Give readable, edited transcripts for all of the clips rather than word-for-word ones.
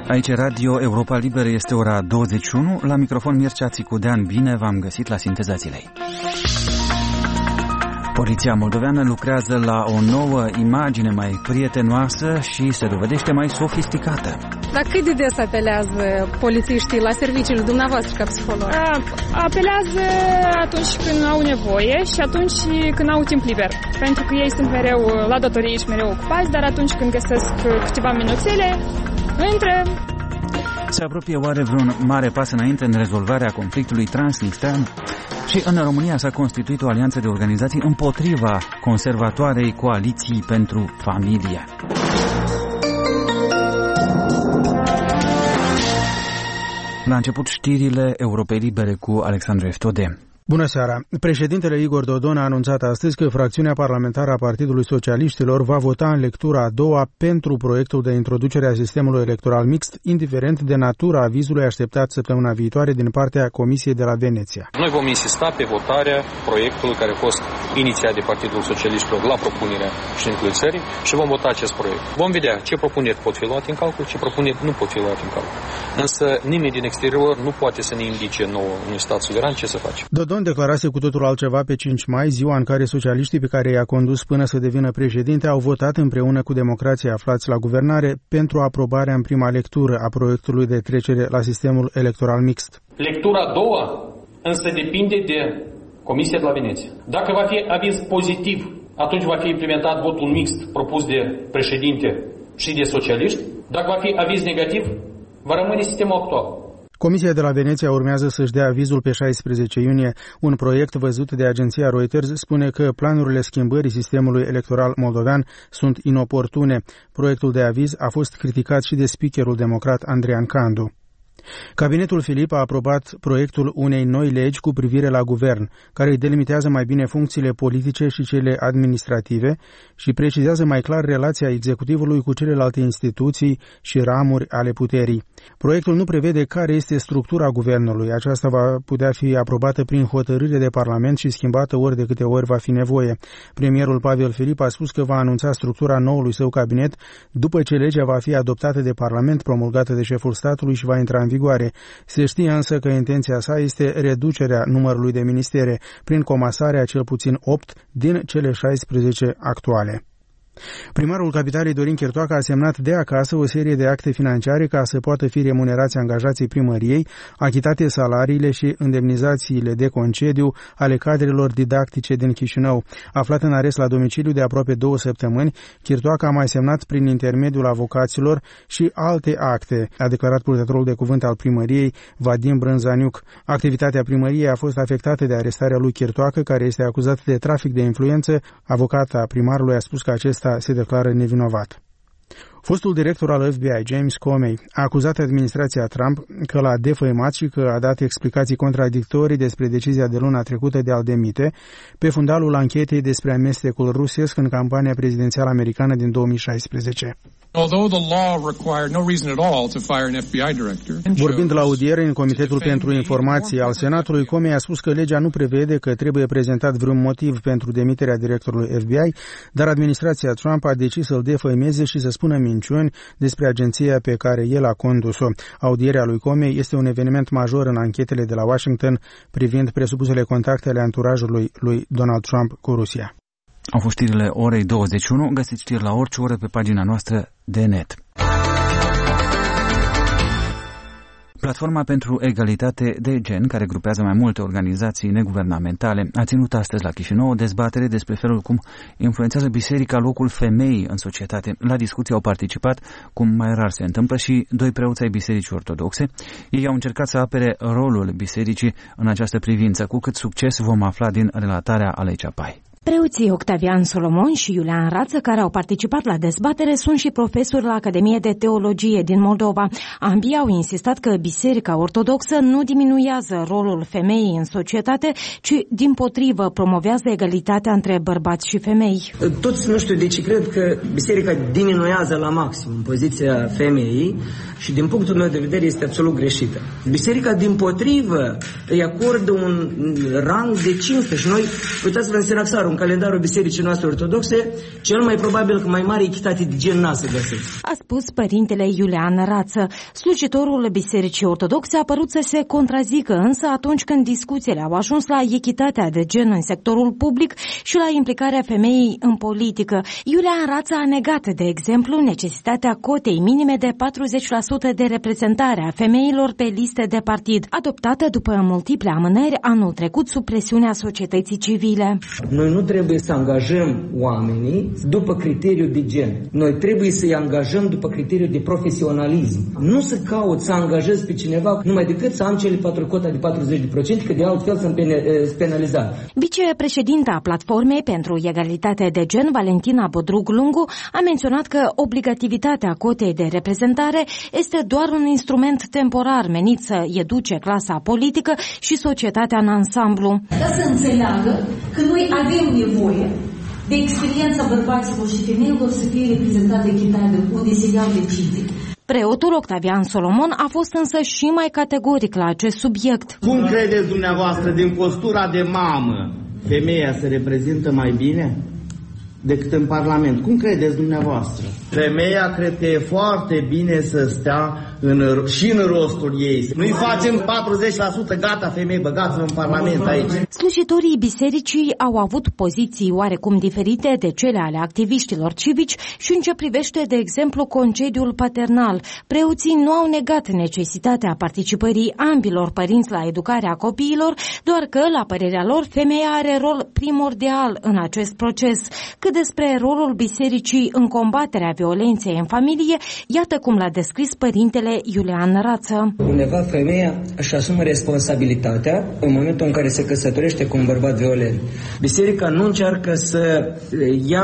Aici Radio Europa Liberă, este ora 21. La microfon Mircea Țicudean, bine v-am găsit la Sinteza Zilei. Poliția moldoveană lucrează la o nouă imagine mai prietenoasă și se dovedește mai sofisticată. Dar cât de des apelează polițiștii la serviciile dumneavoastră ca psiholog? Apelează atunci când au nevoie și atunci când au timp liber. Pentru că ei sunt mereu la datorie și mereu ocupați, dar atunci când găsesc câteva minuțele, intră. Se apropie oare vreun mare pas înainte în rezolvarea conflictului transnistrean? Și în România s-a constituit o alianță de organizații împotriva conservatoarei Coaliții pentru Familie. La început știrile Europei Libere cu Alexandru Eftode. Bună seara! Președintele Igor Dodon a anunțat astăzi că fracțiunea parlamentară a Partidului Socialiștilor va vota în lectura a doua pentru proiectul de introducere a sistemului electoral mixt, indiferent de natura avizului așteptat săptămâna viitoare din partea Comisiei de la Veneția. Noi vom insista pe votarea proiectului care a fost inițiat de Partidul Socialiștilor la propunerea președintelui țării și vom vota acest proiect. Vom vedea ce propuneri pot fi luate în calcul, ce propuneri nu pot fi luate în calcul. Însă nimeni din exterior nu poate să ne indice nouă unui stat suveran ce să face. Dodon declarase cu totul altceva pe 5 mai, ziua în care socialiștii pe care i-a condus până să devină președinte au votat împreună cu democrații aflați la guvernare pentru aprobarea în prima lectură a proiectului de trecere la sistemul electoral mixt. Lectura a doua însă depinde de Comisia de la Veneția. Dacă va fi aviz pozitiv, atunci va fi implementat votul mixt propus de președinte și de socialiști. Dacă va fi aviz negativ, va rămâne sistemul actual. Comisia de la Veneția urmează să-și dea avizul pe 16 iunie. Un proiect văzut de agenția Reuters spune că planurile schimbării sistemului electoral moldovean sunt inoportune. Proiectul de aviz a fost criticat și de speakerul democrat Andrian Candu. Cabinetul Filip a aprobat proiectul unei noi legi cu privire la guvern, care îi delimitează mai bine funcțiile politice și cele administrative și precizează mai clar relația executivului cu celelalte instituții și ramuri ale puterii. Proiectul nu prevede care este structura guvernului. Aceasta va putea fi aprobată prin hotărâre de Parlament și schimbată ori de câte ori va fi nevoie. Premierul Pavel Filip a spus că va anunța structura noului său cabinet după ce legea va fi adoptată de Parlament, promulgată de șeful statului și va intra în vigoare. Se știe însă că intenția sa este reducerea numărului de ministere prin comasarea cel puțin 8 din cele 16 actuale. Primarul Capitalei Dorin Chirtoacă a semnat de acasă o serie de acte financiare ca să poată fi remunerați angajații primăriei, achitate salariile și indemnizațiile de concediu ale cadrelor didactice din Chișinău. Aflat în arest la domiciliu de aproape 2 săptămâni, Chirtoacă a mai semnat prin intermediul avocaților și alte acte, a declarat purtătorul de cuvânt al primăriei, Vadim Brânzaniuc. Activitatea primăriei a fost afectată de arestarea lui Chirtoacă, care este acuzat de trafic de influență. Avocata primarului a spus că acesta se declară nevinovat. Fostul director al FBI, James Comey, a acuzat administrația Trump că l-a defăimat și că a dat explicații contradictorii despre decizia de luna trecută de a-l demite, pe fundalul anchetei despre amestecul rusesc în campania prezidențială americană din 2016. Vorbind la audiere în Comitetul pentru Informații al Senatului, Comey a spus că legea nu prevede că trebuie prezentat vreun motiv pentru demiterea directorului FBI, dar administrația Trump a decis să-l defăimeze și să spună minciuni despre agenția pe care el a condus-o. Audierea lui Comey este un eveniment major în anchetele de la Washington privind presupusele contacte ale anturajului lui Donald Trump cu Rusia. Au fost știrile orei 21, găsiți știri la orice oră pe pagina noastră de net. Platforma pentru Egalitate de Gen, care grupează mai multe organizații neguvernamentale, a ținut astăzi la Chișinău o dezbatere despre felul cum influențează biserica locul femeii în societate. La discuție au participat, cum mai rar se întâmplă, și 2 preoți ai bisericii ortodoxe. Ei au încercat să apere rolul bisericii în această privință. Cu cât succes vom afla din relatarea Alei Ceapai. Preoții Octavian Solomon și Iulian Rață, care au participat la dezbatere, sunt și profesori la Academie de Teologie din Moldova. Ambii au insistat că Biserica Ortodoxă nu diminuează rolul femeii în societate, ci dimpotrivă promovează egalitatea între bărbați și femei. Toți nu știu de ce cred că Biserica diminuează la maxim poziția femeii și din punctul meu de vedere este absolut greșită. Biserica dimpotrivă îi acordă un rang de cinste și noi, uitați-vă în Sinaxarul, în calendarul bisericii noastre ortodoxe, cel mai probabil că mai mare echitate de gen n-a să găsesc. A spus părintele Iulian Rață. Slujitorul Bisericii Ortodoxe a părut să se contrazică, însă atunci când discuțiile au ajuns la echitatea de gen în sectorul public și la implicarea femeii în politică, Iulian Rață a negat, de exemplu, necesitatea cotei minime de 40% de reprezentare a femeilor pe liste de partid, adoptată după multiple amânări anul trecut sub presiunea societății civile. Noi nu trebuie să angajăm oamenii după criteriu de gen. Noi trebuie să-i angajăm după criteriu de profesionalism. Nu să caut să angajez pe cineva numai decât să am cele 4 cota de 40%, că de altfel sunt penalizat. Vicepreședinta Platformei pentru Egalitate de Gen, Valentina Bodrug Lungu, a menționat că obligativitatea cotei de reprezentare este doar un instrument temporar menit să educe clasa politică și societatea în ansamblu. Dar să înțeleagă că noi avem nevoie de experiența bărbaților și femeilor să fie reprezentată echitabil, unde se iau decizii. Preotul Octavian Solomon a fost însă și mai categoric la acest subiect. Cum credeți dumneavoastră, din postura de mamă, femeia se reprezintă mai bine decât în Parlament? Cum credeți dumneavoastră? Femeia cred că e foarte bine să stea și în rostul ei. Nu-i facem 40%, gata, femei, băgați-vă în Parlament aici. Slujitorii bisericii au avut poziții oarecum diferite de cele ale activiștilor civici și în ce privește, de exemplu, concediul paternal. Preoții nu au negat necesitatea participării ambilor părinți la educarea copiilor, doar că, la părerea lor, femeia are rol primordial în acest proces. Cât despre rolul bisericii în combaterea violenței în familie, iată cum l-a descris părintele Iulian Rață. Undeva femeia își asumă responsabilitatea în momentul în care se căsătorește cu un bărbat violent. Biserica nu încearcă să ia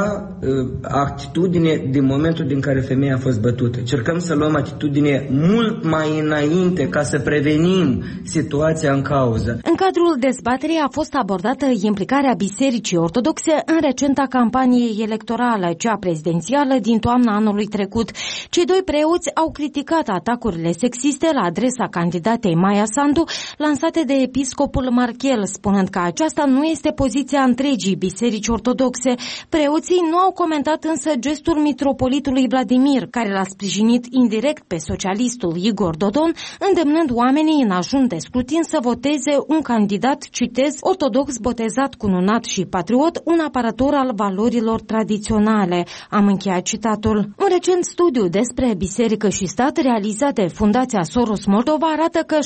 atitudine din momentul din care femeia a fost bătută. Încercăm să luăm atitudine mult mai înainte ca să prevenim situația în cauză. În cadrul dezbaterii a fost abordată implicarea Bisericii Ortodoxe în recenta campanie electorală, cea prezidențială din toamna anului trecut. Cei doi preoți au criticat atacurile sexiste la adresa candidatei Maia Sandu, lansate de episcopul Marchel, spunând că aceasta nu este poziția întregii biserici ortodoxe. Preoții nu au comentat însă gestul mitropolitului Vladimir, care l-a sprijinit indirect pe socialistul Igor Dodon, îndemnând oamenii în ajun de scrutin să voteze un candidat, citez, ortodox botezat, cununat și patriot, un apărător al valorilor tradiționale. Am încheiat citatul. Un recent studiu despre biserică și stat realizat de Fundația Soros Moldova arată că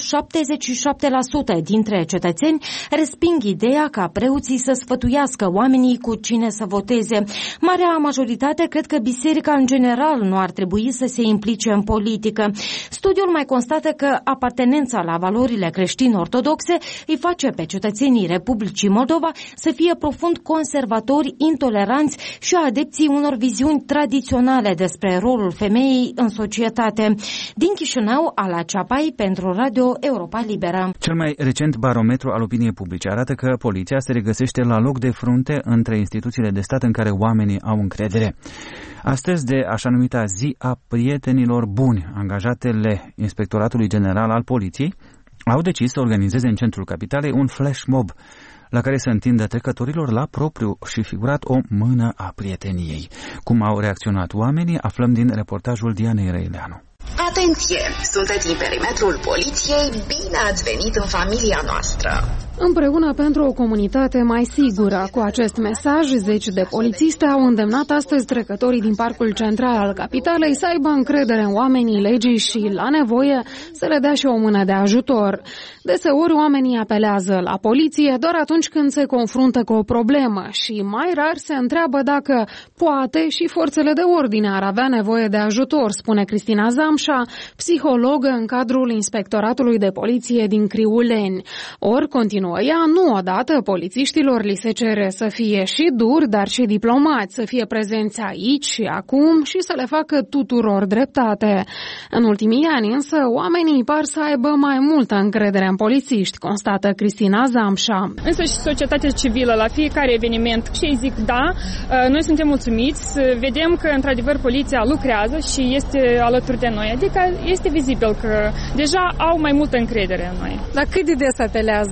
77% dintre cetățeni resping ideea ca preoții să sfătuiască oamenii cu cine să voteze. Marea majoritate cred că biserica în general nu ar trebui să se implice în politică. Studiul mai constată că apartenența la valorile creștin-ortodoxe îi face pe cetățenii Republicii Moldova să fie profund conservatori, intoleranți și adepții unor viziuni tradiționale despre rolul femeii în societate. Din Chișinău, Ala Ceapai pentru Radio Europa Liberă. Cel mai recent barometru al opiniei publice arată că poliția se regăsește la loc de frunte între instituțiile de stat în care oamenii au încredere. Astăzi, de așa numita zi a prietenilor buni, angajatele Inspectoratului General al Poliției au decis să organizeze în centrul capitalei un flash mob la care să întindă trecătorilor la propriu și figurat o mână a prieteniei. Cum au reacționat oamenii, aflăm din reportajul Dianei Răileanu. Atenție! Sunteți în perimetrul poliției, bine ați venit în familia noastră! Împreună pentru o comunitate mai sigură. Cu acest mesaj, zeci de polițiști au îndemnat astăzi trecătorii din parcul central al capitalei să aibă încredere în oamenii legii și, la nevoie, să le dea și o mână de ajutor. Deseori oamenii apelează la poliție doar atunci când se confruntă cu o problemă și mai rar se întreabă dacă poate și forțele de ordine ar avea nevoie de ajutor, spune Cristina Zamșa, psihologă în cadrul Inspectoratului de Poliție din Criuleni. Ori continuă ea, nu odată polițiștilor li se cere să fie și duri, dar și diplomați, să fie prezenți aici și acum și să le facă tuturor dreptate. În ultimii ani însă, oamenii par să aibă mai multă încredere în polițiști, constată Cristina Zamșa. Însă și societatea civilă, la fiecare eveniment, și ei zic da, noi suntem mulțumiți, vedem că într-adevăr poliția lucrează și este alături de noi, adică este vizibil că deja au mai multă încredere în noi. Dar cât de des apelează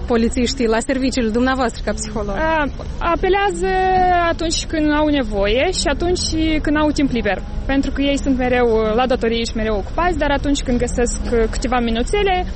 polițiștii la serviciile dumneavoastră ca psiholog? Apelează atunci când au nevoie și atunci când au timp liber. Pentru că ei sunt mereu la datorie și mereu ocupați, dar atunci când găsesc câteva minuțele,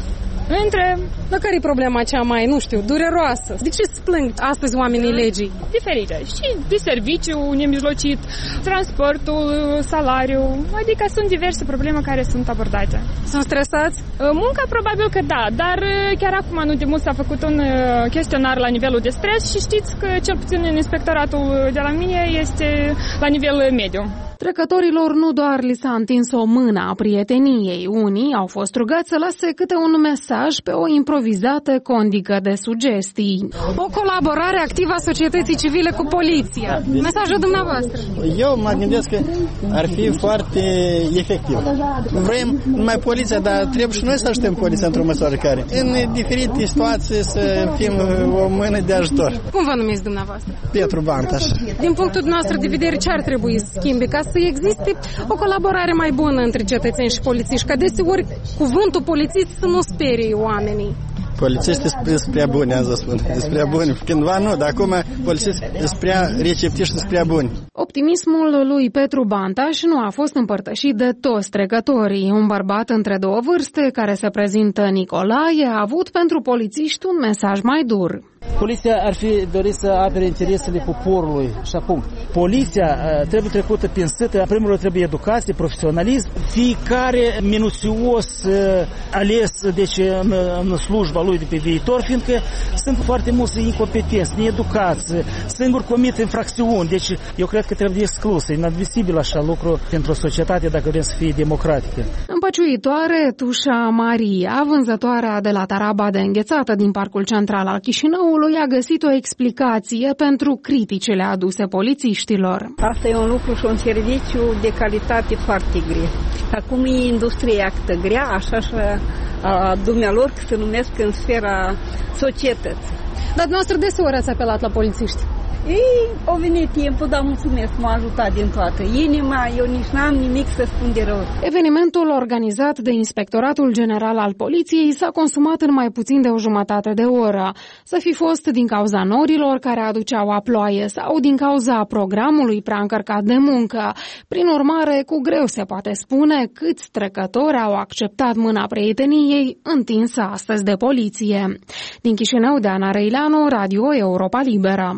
Dar care e problema cea mai, dureroasă? De ce se plâng astăzi oamenii legii? Diferite. Și de serviciu nemijlocit, transportul, salariu, adică sunt diverse probleme care sunt abordate. Sunt stresați? Munca probabil că da, dar chiar acum nu de mult s-a făcut un chestionar la nivelul de stres și știți că cel puțin în inspectoratul de la mine este la nivel mediu. Trecătorilor nu doar li s-a întins o mână a prieteniei, unii au fost rugați să lase câte un mesaj pe o improvizată condică de sugestii. O colaborare activă a societății civile cu poliția. Mesajul dumneavoastră. Eu mă gândesc că ar fi foarte efectiv. Vrem numai poliția, dar trebuie și noi să ajutăm poliția într-o măsură care. În diferite situații să fim o mână de ajutor. Cum vă numiți dumneavoastră? Petru Bantaș. Din punctul nostru de vedere, ce ar trebui să schimbe ca să existe o colaborare mai bună între cetățeni și polițiști, că deseori cuvântul polițist să nu sperie oamenii. Polițiștii sunt prea buni, am să spun. Sunt prea buni. Cândva nu, dar acum polițiștii sunt prea receptivi și sunt prea buni. Optimismul lui Petru Bantaș nu a fost împărtășit de toți trecătorii. Un bărbat între două vârste, care se prezintă Nicolae, a avut pentru polițiști un mesaj mai dur. Poliția ar fi dorit să apere interesele poporului și acum. Poliția trebuie trecută prin sâtă, primul rând trebuie educație, profesionalism, fiecare minuțios ales în slujba lui de pe viitor, fiindcă sunt foarte mulți incompetenți, needucați, singuri comit infracțiuni, deci eu cred că trebuie exclus, inadmisibil așa lucru pentru o societate dacă vrem să fie democratică. Împăciuitoare, Tușa Maria, vânzătoarea de la Taraba de înghețată din Parcul Central al Chișinăului, a găsit o explicație pentru criticile aduse polițiștilor. Asta e un lucru și un serviciu de calitate foarte grea. Acum e industria grea, așa și a dumnealor că se numesc în sfera societății. Dar dumneavoastră deseori ați apelat la polițiști? Ei, au venit timpul, dar mulțumesc, m-a ajutat din toată inima, eu nici n-am nimic să spun de rău. Evenimentul organizat de Inspectoratul General al Poliției s-a consumat în mai puțin de o jumătate de oră. Să fi fost din cauza norilor care aduceau aploaie sau din cauza programului prea încărcat de muncă. Prin urmare, cu greu se poate spune câți trecători au acceptat mâna prieteniei întinsă astăzi de poliție. Din Chișinău, de Ana Răileanu, Radio Europa Liberă.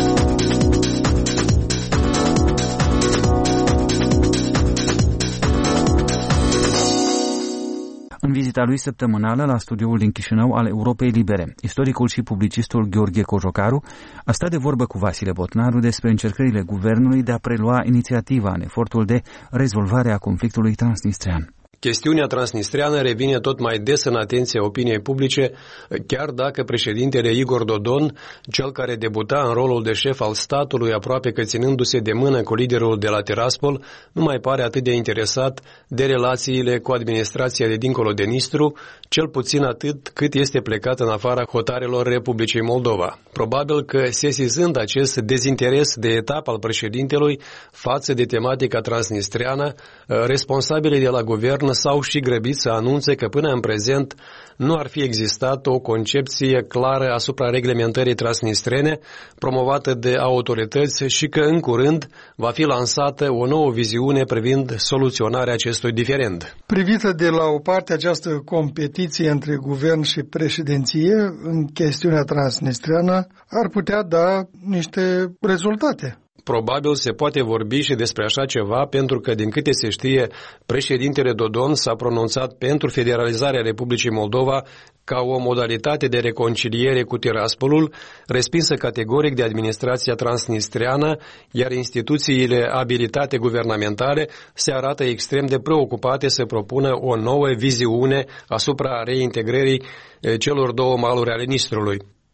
În vizita lui săptămânală la studioul din Chișinău al Europei Libere, istoricul și publicistul Gheorghe Cojocaru a stat de vorbă cu Vasile Botnaru despre încercările guvernului de a prelua inițiativa în efortul de rezolvare a conflictului transnistrean. Chestiunea transnistreană revine tot mai des în atenția opiniei publice, chiar dacă președintele Igor Dodon, cel care debuta în rolul de șef al statului, aproape că ținându-se de mână cu liderul de la Tiraspol, nu mai pare atât de interesat de relațiile cu administrația de dincolo de Nistru, cel puțin atât cât este plecat în afara hotarelor Republicii Moldova. Probabil că, sesizând acest dezinteres de etapă al președintelui față de tematica transnistreană, responsabilii de la guvern s-au și grăbit să anunțe că până în prezent nu ar fi existat o concepție clară asupra reglementării transnistrene promovată de autorități și că în curând va fi lansată o nouă viziune privind soluționarea acestui diferend. Privită de la o parte această competiție între guvern și președinție în chestiunea transnistreană ar putea da niște rezultate. Probabil se poate vorbi și despre așa ceva, pentru că, din câte se știe, președintele Dodon s-a pronunțat pentru federalizarea Republicii Moldova ca o modalitate de reconciliere cu Tiraspolul, respinsă categoric de administrația transnistreană, iar instituțiile abilitate guvernamentale se arată extrem de preocupate să propună o nouă viziune asupra reintegrării celor două maluri ale Nistrului.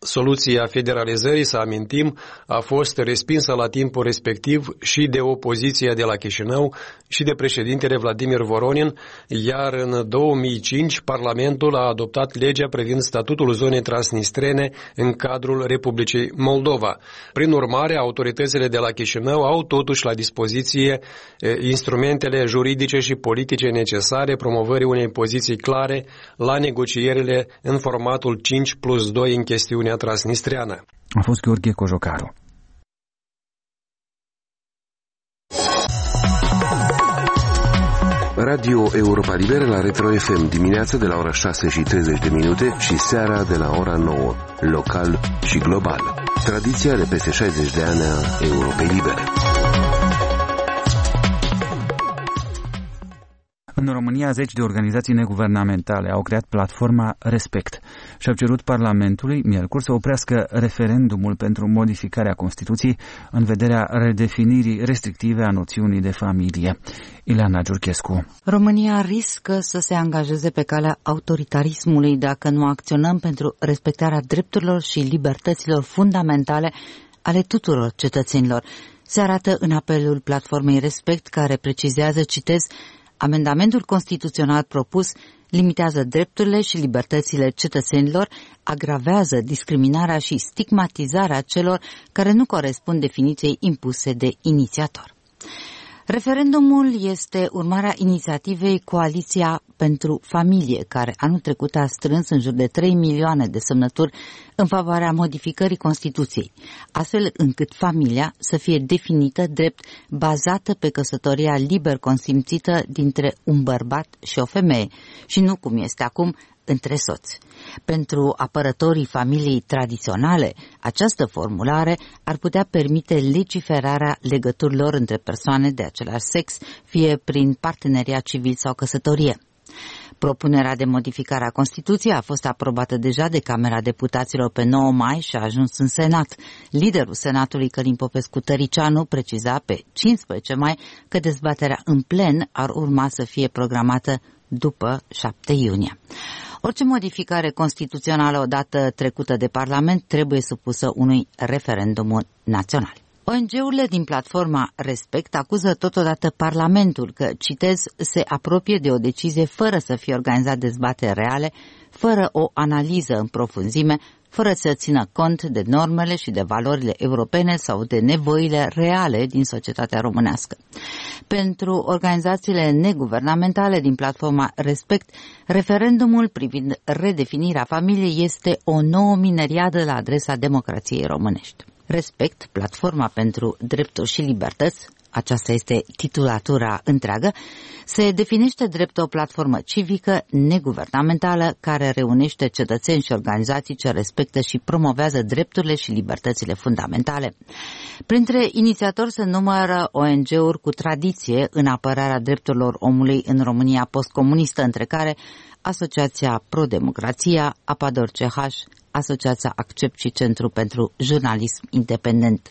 Soluția federalizării, să amintim, a fost respinsă la timpul respectiv și de opoziția de la Chișinău și de președintele Vladimir Voronin, iar în 2005 Parlamentul a adoptat legea privind statutul zonei transnistrene în cadrul Republicii Moldova. Prin urmare, autoritățile de la Chișinău au totuși la dispoziție instrumentele juridice și politice necesare promovării unei poziții clare la negocierile în formatul 5+2 în chestiunea transnistreană. A fost Gheorghe Cojocaru. Radio Europa Liberă la Retro FM dimineața de la ora 6:30 și seara de la ora 9, local și global. Tradiția de peste 60 de ani a Europei Libere. În România, 10 de organizații neguvernamentale au creat platforma Respect și au cerut Parlamentului, miercuri, să oprească referendumul pentru modificarea Constituției în vederea redefinirii restrictive a noțiunii de familie. Ileana Giurchescu. România riscă să se angajeze pe calea autoritarismului dacă nu acționăm pentru respectarea drepturilor și libertăților fundamentale ale tuturor cetățenilor. Se arată în apelul platformei Respect, care precizează, citez, amendamentul constituțional propus limitează drepturile și libertățile cetățenilor, agravează discriminarea și stigmatizarea celor care nu corespund definiției impuse de inițiator. Referendumul este urmarea inițiativei Coaliția pentru Familie, care anul trecut a strâns în jur de 3 milioane de semnături în favoarea modificării Constituției, astfel încât familia să fie definită drept bazată pe căsătoria liber consimțită dintre un bărbat și o femeie, și nu cum este acum între soți. Pentru apărătorii familiei tradiționale, această formulare ar putea permite legiferarea legăturilor între persoane de același sex, fie prin parteneriat civil sau căsătorie. Propunerea de modificare a Constituției a fost aprobată deja de Camera Deputaților pe 9 mai și a ajuns în Senat. Liderul Senatului, Călin Popescu-Tăricianu, preciza pe 15 mai că dezbaterea în plen ar urma să fie programată după 7 iunie. Orice modificare constituțională odată trecută de Parlament trebuie supusă unui referendum național. ONG-urile din platforma Respect acuză totodată Parlamentul că, citez, se apropie de o decizie fără să fie organizat dezbateri reale, fără o analiză în profunzime, fără să țină cont de normele și de valorile europene sau de nevoile reale din societatea românească. Pentru organizațiile neguvernamentale din platforma Respect, referendumul privind redefinirea familiei este o nouă mineriadă la adresa democrației românești. Respect, platforma pentru drepturi și libertăți, aceasta este titulatura întreagă, se definește drept o platformă civică neguvernamentală care reunește cetățeni și organizații ce respectă și promovează drepturile și libertățile fundamentale. Printre inițiatori se numără ONG-uri cu tradiție în apărarea drepturilor omului în România postcomunistă, între care Asociația Pro-Democrația, Apador CH, Asociația Accept și Centru pentru Jurnalism Independent.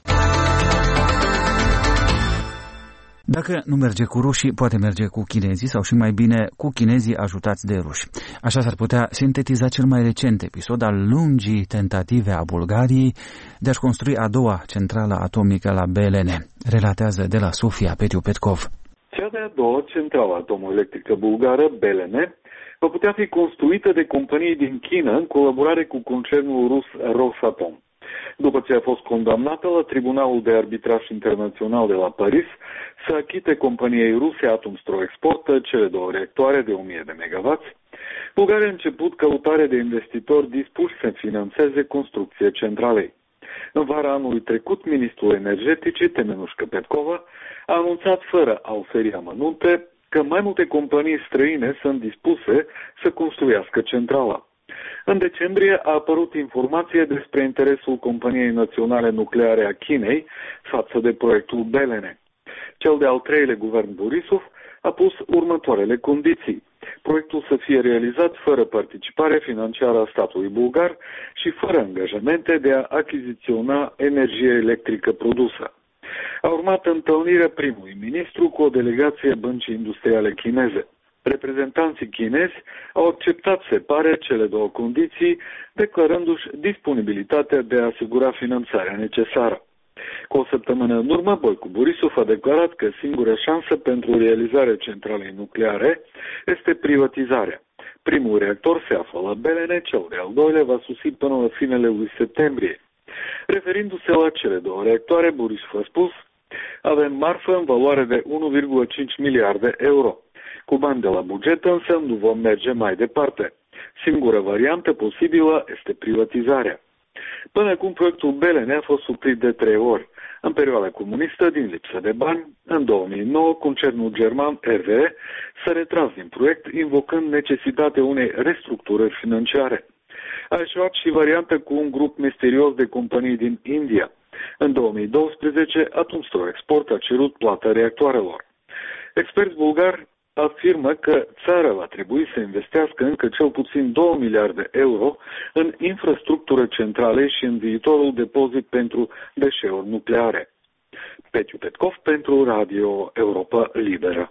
Dacă nu merge cu rușii, poate merge cu chinezii sau și mai bine cu chinezii ajutați de ruși. Așa s-ar putea sintetiza cel mai recent episod al lungii tentative a Bulgariei de a-și construi a doua centrală atomică la BLN, relatează de la Sofia Petiu Petkov. Cea de-a doua centrală atomoelectrică bulgară, BLN, va putea fi construită de companii din China în colaborare cu concernul rus Rosatom. După ce a fost condamnată la Tribunalul de Arbitraj Internațional de la Paris să achite companiei ruse Atomstroexport cele două reactoare de 1000 de megawatts, Bulgaria a început căutarea de investitori dispuși să finanțeze construcția centralei. În vara anului trecut, ministrul energeticii, Temenușka Petkova, a anunțat fără a oferi amănunte că mai multe companii străine sunt dispuse să construiască centrala. În decembrie a apărut informație despre interesul Companiei Naționale Nucleare a Chinei față de proiectul BLN. Cel de-al treilea guvern Borisov a pus următoarele condiții. Proiectul să fie realizat fără participare financiară a statului bulgar și fără angajamente de a achiziționa energie electrică produsă. A urmat întâlnirea primului ministru cu o delegație Băncii Industriale Chineze. Reprezentanții chinezi au acceptat, se pare, cele două condiții, declarându-și disponibilitatea de a asigura finanțarea necesară. Cu o săptămână în urmă, Boicu Borisov a declarat că singura șansă pentru realizarea centralei nucleare este privatizarea. Primul reactor se află la Belene, cel de-al doilea va sosi până la finele lui septembrie. Referindu-se la cele două reactoare, Borisov a spus: avem marfă în valoare de 1,5 miliarde euro. Cu bani de la buget însă nu vom merge mai departe. Singura variantă posibilă este privatizarea. Până acum proiectul Belene a fost suprit de 3 ori. În perioada comunistă, din lipsă de bani, în 2009, concernul german RWE s-a retras din proiect, invocând necesitatea unei restructurări financiare. A eșuat și varianta cu un grup misterios de companii din India. În 2012, Atomstroexport a cerut plata reactoarelor. Experți bulgari afirmă că țara va trebui să investească încă cel puțin 2 miliarde euro în infrastructură centrale și în viitorul depozit pentru deșeuri nucleare. Petiu Petkov pentru Radio Europa Liberă.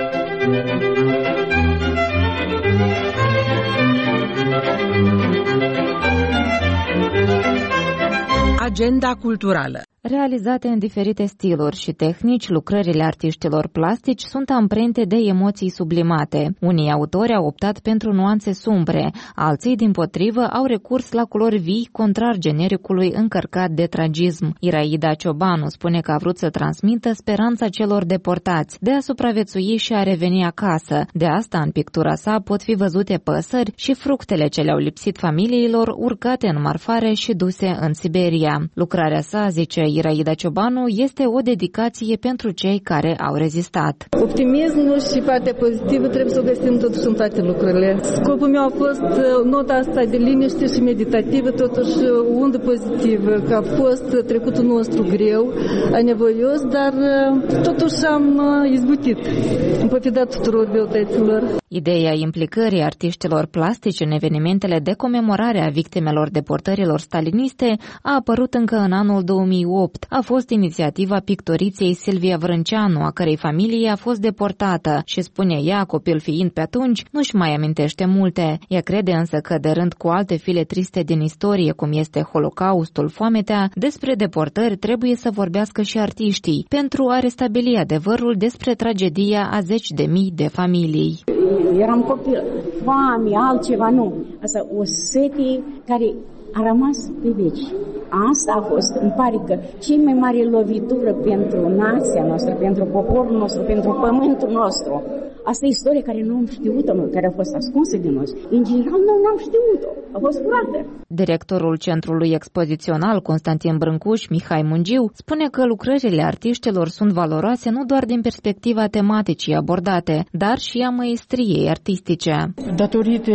Agenda culturală. Realizate în diferite stiluri și tehnici, lucrările artiștilor plastici sunt amprente de emoții sublimate. Unii autori au optat pentru nuanțe sumbre, alții, dimpotrivă, au recurs la culori vii, contrar genericului încărcat de tragism. Iraida Ciobanu spune că a vrut să transmită speranța celor deportați, de a supraviețui și a reveni acasă. De asta, în pictura sa, pot fi văzute păsări și fructele ce le-au lipsit familiilor, urcate în marfare și duse în Siberia. Lucrarea sa, zice Iraida Ciobanu, este o dedicație pentru cei care au rezistat. Optimismul și partea pozitivă trebuie să o găsim totuși în toate lucrurile. Scopul meu a fost nota asta de liniște și meditativă, totuși o undă pozitivă, că a fost trecutul nostru greu, anevoios, dar totuși am izbutit în pofida tuturor greutăților. Ideea implicării artiștilor plastici în evenimentele de comemorare a victimelor deportărilor staliniste a apărut încă în anul 2008. A fost inițiativa pictoriței Silvia Vrânceanu, a cărei familie a fost deportată și, spune ea, copil fiind pe atunci, nu-și mai amintește multe. Ea crede însă că, de rând cu alte file triste din istorie, cum este Holocaustul, foametea, despre deportări trebuie să vorbească și artiștii, pentru a restabili adevărul despre tragedia a 10.000 de familii. Eram copil, foame, altceva nu. Asta o sete care a rămas pe veci. Asta a fost, îmi pare că cea mai mare lovitură pentru nația noastră, pentru poporul nostru, pentru pământul nostru. Asta e istorie care nu am știut-o, care a fost ascunsă de noi. În general, noi n-am știut-o. A fost curată. Directorul Centrului Expozițional Constantin Brâncuș, Mihai Mungiu, spune că lucrările artiștilor sunt valoroase nu doar din perspectiva tematicii abordate, dar și a măestriei artistice. Datorită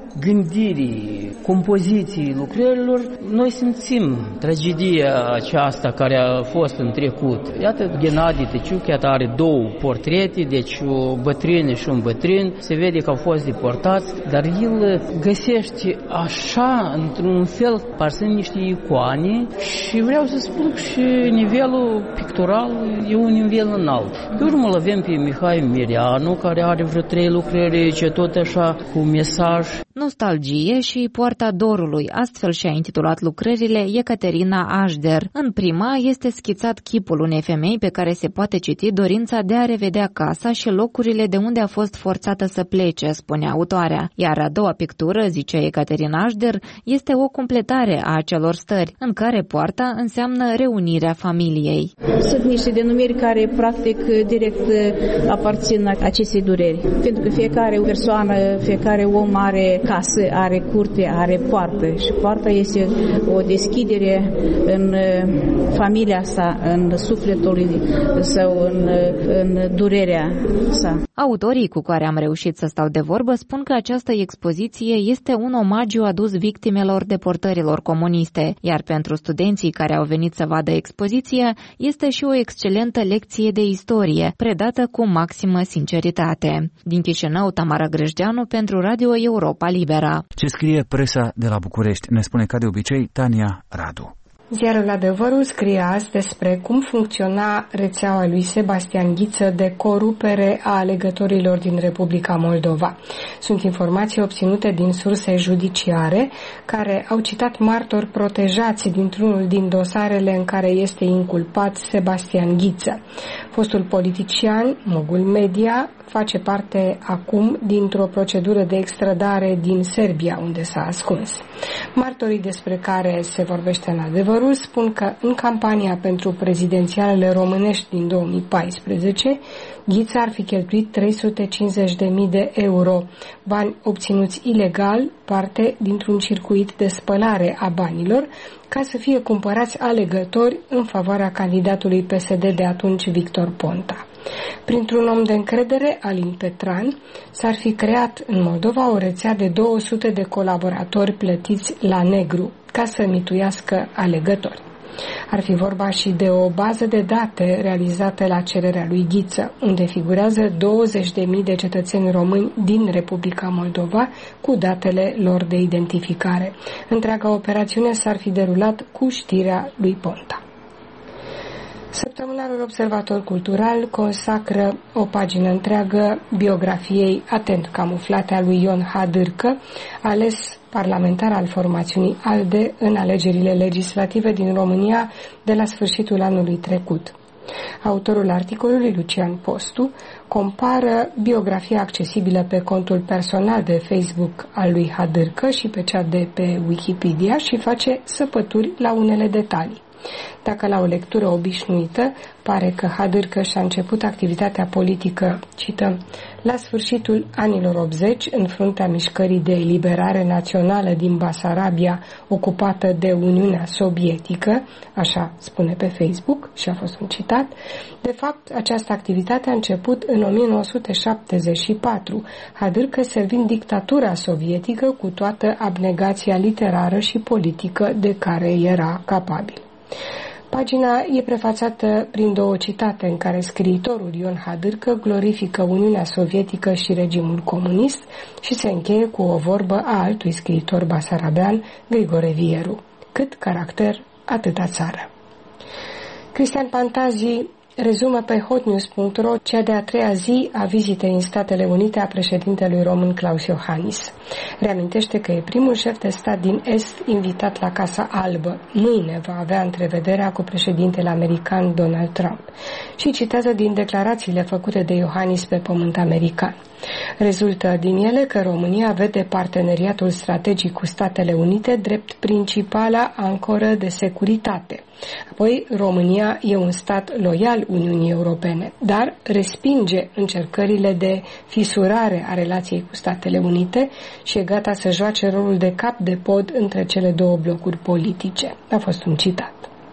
gândirii, compoziției lucrărilor, noi simțim tragedia aceasta care a fost în trecut. Iată, Ghenadie Tăciuc, iată, are 2 portrete, deci o bătrână și un bătrân, se vede că au fost deportați, dar el găsește așa, într-un fel, parsând niște icoane și vreau să spun și nivelul pictural e un nivel înalt. Pe urmă îl avem pe Mihai Mireanu, care are vreo 3 lucrări, ce tot așa, cu mesaj. Nostalgie și Poarta Dorului, astfel și-a intitulat lucrările Ecaterina Așder. În prima este schițat chipul unei femei pe care se poate citi dorința de a revedea casa și locurile de unde a fost forțată să plece, spune autoarea. Iar a doua pictură, zice Ecaterina Așder, este o completare a acelor stări, în care poarta înseamnă reunirea familiei. Sunt niște denumiri care practic direct aparțin acestei dureri, pentru că fiecare persoană, fiecare om are casă, are curte, are poartă și poarta este o deschidere în familia sa, în sufletul său, în durerea sa. Autorii cu care am reușit să stau de vorbă spun că această expoziție este un omagiu adus victimelor deportărilor comuniste, iar pentru studenții care au venit să vadă expoziția, este și o excelentă lecție de istorie, predată cu maximă sinceritate. Din Chișinău, Tamara Grăjdeanu pentru Radio Europa Libera. Ce scrie presa de la București, ne spune ca de obicei Tania Radu. Ziarul Adevărul scrie azi despre cum funcționa rețeaua lui Sebastian Ghiță de corupere a alegătorilor din Republica Moldova. Sunt informații obținute din surse judiciare care au citat martori protejați dintr-unul din dosarele în care este inculpat Sebastian Ghiță. Fostul politician, mogul media, face parte acum dintr-o procedură de extradare din Serbia, unde s-a ascuns. Martorii despre care se vorbește în Adevărul spun că în campania pentru prezidențialele românești din 2014, Ghiță ar fi cheltuit 350.000 de euro, bani obținuți ilegal, parte dintr-un circuit de spălare a banilor, ca să fie cumpărați alegători în favoarea candidatului PSD de atunci, Victor Ponta. Printr-un om de încredere, Alin Petran, s-ar fi creat în Moldova o rețea de 200 de colaboratori plătiți la negru ca să mituiască alegători. Ar fi vorba și de o bază de date realizată la cererea lui Ghiță, unde figurează 20.000 de cetățeni români din Republica Moldova cu datele lor de identificare. Întreaga operațiune s-ar fi derulat cu știrea lui Ponta. Săptămânarul Observator Cultural consacră o pagină întreagă biografiei atent camuflate a lui Ion Hadârcă, ales parlamentar al formațiunii ALDE în alegerile legislative din România de la sfârșitul anului trecut. Autorul articolului, Lucian Postu, compară biografia accesibilă pe contul personal de Facebook al lui Hadârcă și pe cea de pe Wikipedia și face săpături la unele detalii. Dacă la o lectură obișnuită pare că Hadârcă și-a început activitatea politică, cităm, la sfârșitul anilor 80, în fruntea mișcării de eliberare națională din Basarabia, ocupată de Uniunea Sovietică, așa spune pe Facebook și a fost un citat, de fapt, această activitate a început în 1974, Hadârcă servind dictatura sovietică cu toată abnegația literară și politică de care era capabil. Pagina e prefațată prin două citate în care scriitorul Ion Hadârcă glorifică Uniunea Sovietică și regimul comunist și se încheie cu o vorbă a altui scriitor basarabean, Grigore Vieru. Cât caracter, atâta țară. Cristian Pantazi rezumă pe hotnews.ro cea de-a treia zi a vizitei în Statele Unite a președintelui român Klaus Iohannis. Reamintește că e primul șef de stat din Est invitat la Casa Albă. Mâine va avea întrevederea cu președintele american Donald Trump. Și citează din declarațiile făcute de Iohannis pe pământ american. Rezultă din ele că România vede parteneriatul strategic cu Statele Unite drept principala ancoră de securitate. Apoi, România e un stat loial Uniunii Europene, dar respinge încercările de fisurare a relației cu Statele Unite și e gata să joace rolul de cap de pod între cele două blocuri politice. A fost un citat.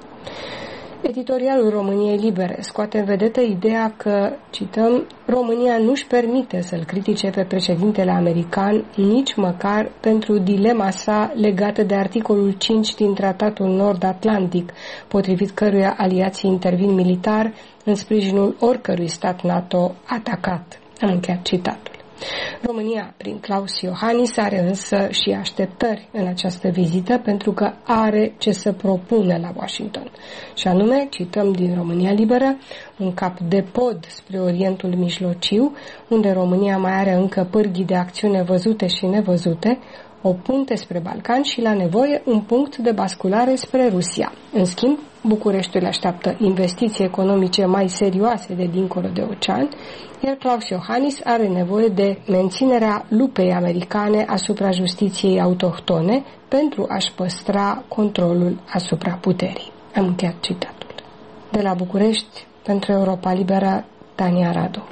Editorialul României Libere scoate în vedetă ideea că, cităm, România nu-și permite să-l critique pe președintele american nici măcar pentru dilema sa legată de articolul 5 din Tratatul Nord-Atlantic, potrivit căruia aliații intervin militar în sprijinul oricărui stat NATO atacat. Am încheiat citatul. România, prin Klaus Iohannis, are însă și așteptări în această vizită pentru că are ce să propună la Washington. Și anume, cităm din România Liberă, un cap de pod spre Orientul Mijlociu, unde România mai are încă pârghii de acțiune văzute și nevăzute, o punte spre Balcan și, la nevoie, un punct de basculare spre Rusia. În schimb, Bucureștiul așteaptă investiții economice mai serioase de dincolo de ocean, iar Klaus Iohannis are nevoie de menținerea lupei americane asupra justiției autohtone pentru a-și păstra controlul asupra puterii. Am încheiat citatul. De la București, pentru Europa Liberă, Tania Radu.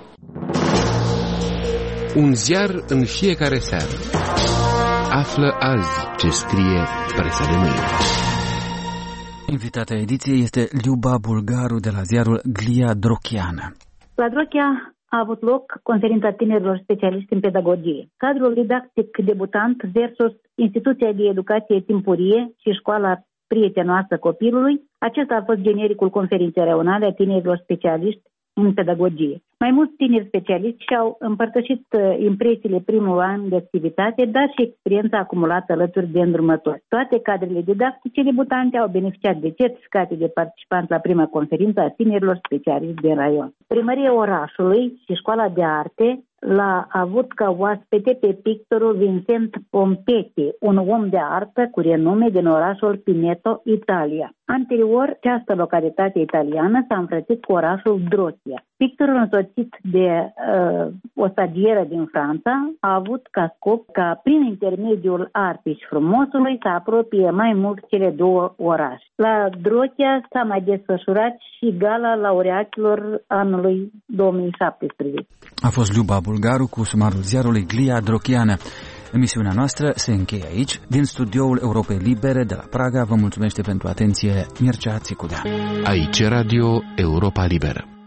Un ziar în fiecare seară. Află azi ce scrie presa de mâine. Invitata ediției este Liuba Bulgaru de la ziarul Glia Drochiană. La Drochia a avut loc conferința tinerilor specialiști în pedagogie. Cadrul didactic debutant versus instituția de educație timpurie și școala prietenoasă copilului, acesta a fost genericul conferinței reunale a tinerilor specialiști în pedagogie. Mai mulți tineri specialiști și-au împărtășit impresiile primul an de activitate, dar și experiența acumulată alături de îndrumători. Toate cadrele didactice debutante au beneficiat de certificate de participant la prima conferință a tinerilor specialiști din raion. Primăria orașului și Școala de Arte l-a avut ca oaspete pe pictorul Vincent Pompetti, un om de artă cu renume din orașul Pineto, Italia. Anterior, această localitate italiană s-a înfrățit cu orașul Drotia. Pictorul, însoțit de o stagieră din Franța, a avut ca scop ca prin intermediul artei și frumosului să apropie mai mult cele două orașe. La Drotia s-a mai desfășurat și gala laureaților anului 2017. A fost Liuba Bulgaru cu sumarul ziarului Glia Drochiană. Emisiunea noastră se încheie aici. Din studioul Europei Libere de la Praga vă mulțumește pentru atenție Mircea Țicudea. Aici Radio Europa Liberă.